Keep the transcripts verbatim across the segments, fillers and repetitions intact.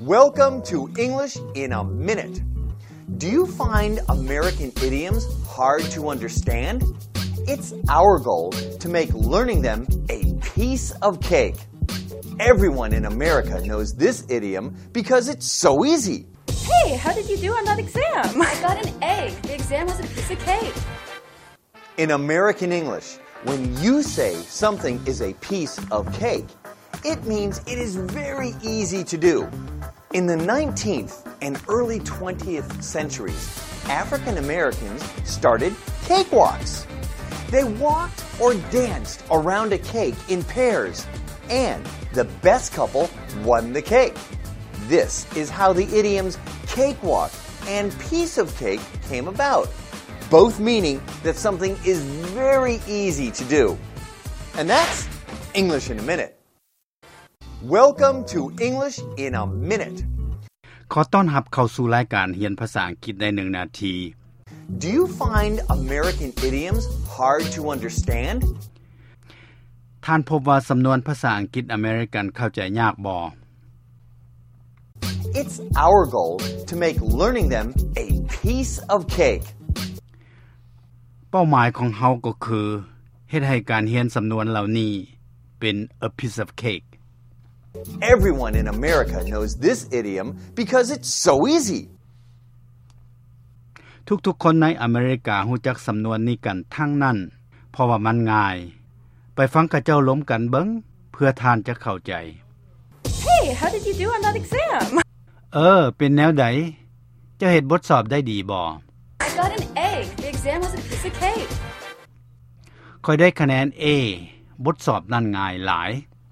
Welcome to English in a Minute. Do you find American idioms hard to understand? It's our goal to make learning them a piece of cake. Everyone in America knows this idiom because it's so easy. Hey, how did you do on that exam? I got an A. The exam was a piece of cake. In American English, when you say something is a piece of cake, it means it is very easy to do. In the nineteenth and early twentieth centuries, African Americans started cakewalks. They walked or danced around a cake in pairs, and the best couple won the cake. This is how the idioms cakewalk and piece of cake came about, both meaning that something is very easy to do. And that's English in a Minute. Welcome to English in a Minute. ขอต้อนรับเข้าสู่รายการเรียนภาษาอังกฤษในหนึ่งนาที Do you find American idioms hard to understand? ท่านพบว่าสำนวนภาษาอังกฤษอเมริกันเข้าใจยากบ่ It's our goal to make learning them a piece of cake. เป้าหมายของเฮาก็คือเฮ็ดให้การเรียนสำนวนเหล่านี้เป็น a piece of cake. Everyone in America knows this idiom because it's so easy. ทุกๆคนในอเมริการู้จักสำนวนนี้กันทั้งนั้นเพราะว่ามันง่ายไปฟังเขาเจ้าล้มกันเบิ่งเพื่อท่านจะเข้าใจ Hey, how did you do on that exam? เออเป็นแนวใดเจ้าเฮ็ดบทสอบได้ดีบ่ I got an A. The exam was a piece of cake. ค่อยได้คะแนน A บทสอบนั้นง่ายหลาย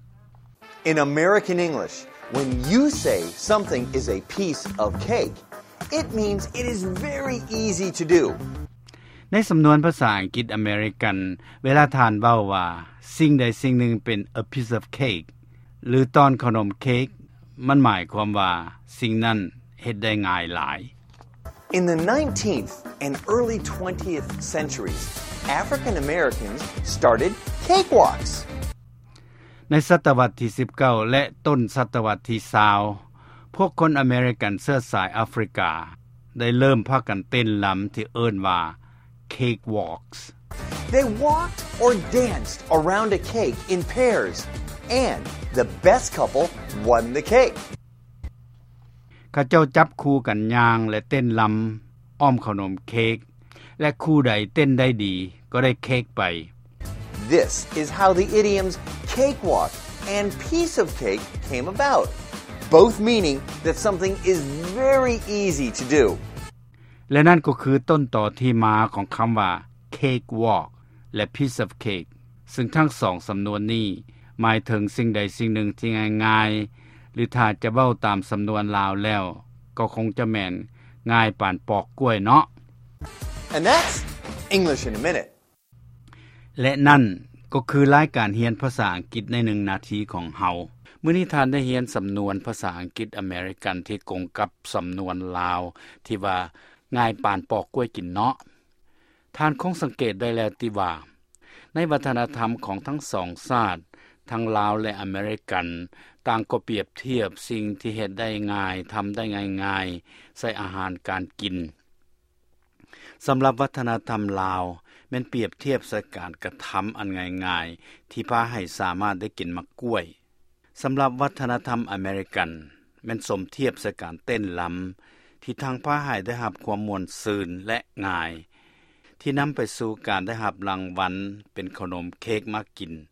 In American English, when you say something is a piece of cake, it means it is very easy to do. ในสำนวนภาษาอังกฤษอเมริกันเวลาท่านเว้าว่าสิ่งใดสิ่งหนึ่งเป็น a piece of cake หรือตอนขนมเค้กมันหมายความว่าสิ่งนั้นเฮ็ดได้ง่ายหลาย In the nineteenth and early twentieth centuries, African Americans started cakewalks. ในศตวรรษที่สิบเก้าและต้นศตวรรษที่ยี่สิบพวกคนอเมริกันเชื้อสายแอฟริกาได้เริ่มพากันเต้นลำที่เอิ้นว่า cakewalks. They walked or danced around a cake in pairs, and the best couple won the cake. เขาเจ้าจับคู่กันย่างและเต้นลำอ้อมขนมเค้กและคู่ใดเต้นได้ดีก็ได้เค้กไป This is how the idioms cakewalk and piece of cake came about, both meaning that something is very easy to do. และนั่นก็คือต้นต่อที่มาของคำว่า cakewalk และ piece of cake ซึ่งทั้งสองสำนวนนี้หมายถึงสิ่งใดสิ่งหนึ่งที่ง่ายๆหรือถ้าจะเว้าตามสำนวนลาวแล้วก็คงจะแม่นง่ายปานปอกกล้วยเนาะ And that's English in a Minute. และนั่นก็คือรายการเรียนภาษาอังกฤษในหนึ่งนาทีของเฮามื้อนี้ท่านได้เรียนสำนวนภาษาอังกฤษอเมริกันที่กงกับสำนวนลาวที่ว่าง่ายปานปอกกล้วยกินเนาะท่านคงสังเกตได้แล้วติว่าในวัฒนธรรมของทั้งสองชาติทั้งลาวและอเมริกันต่างก็เปรียบเทียบสิ่งที่เฮ็ดได้ง่ายทำได้ง่ายๆใส่อาหารการกินสำหรับวัฒนธรรมลาวแม่นเปรียบเทียบใส่การกระทำอันง่ายๆที่พาให้สามารถได้กินมะกล้วยสำหรับวัฒนธรรมอเมริกันแม่นสมเทียบใส่การเต้นลำที่ทางพาให้ได้รับความม่วนซื่นและง่ายที่นำไปสู่การได้รับรางวัลเป็นขนมเค้กมากิน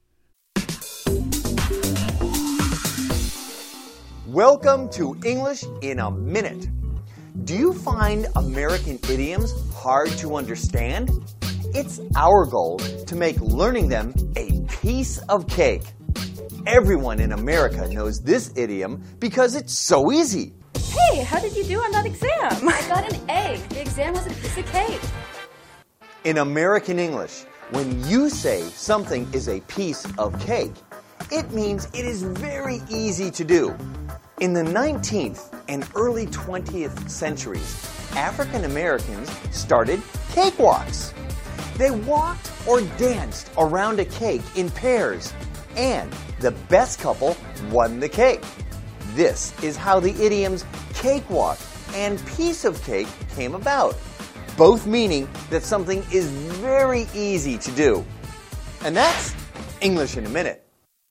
Welcome to English in a Minute. Do you find American idioms hard to understand? It's our goal to make learning them a piece of cake. Everyone in America knows this idiom because it's so easy. Hey, how did you do on that exam? I got an A. The exam was a piece of cake. In American English, when you say something is a piece of cake, it means it is very easy to do. In the nineteenth and early twentieth centuries, African Americans started cakewalks. They walked or danced around a cake in pairs, and the best couple won the cake. This is how the idioms cakewalk and piece of cake came about, both meaning that something is very easy to do. And that's English in a minute.